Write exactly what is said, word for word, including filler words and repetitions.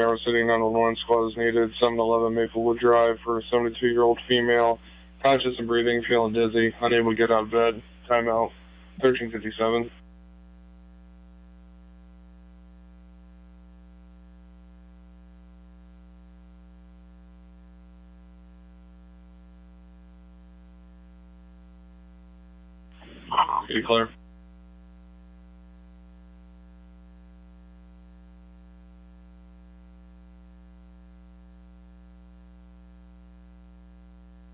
Arrow City nine one one squad is needed. seven eleven Maplewood Drive for a seventy-two-year-old female, conscious and breathing, feeling dizzy, unable to get out of bed. Timeout. thirteen fifty-seven. Be clear.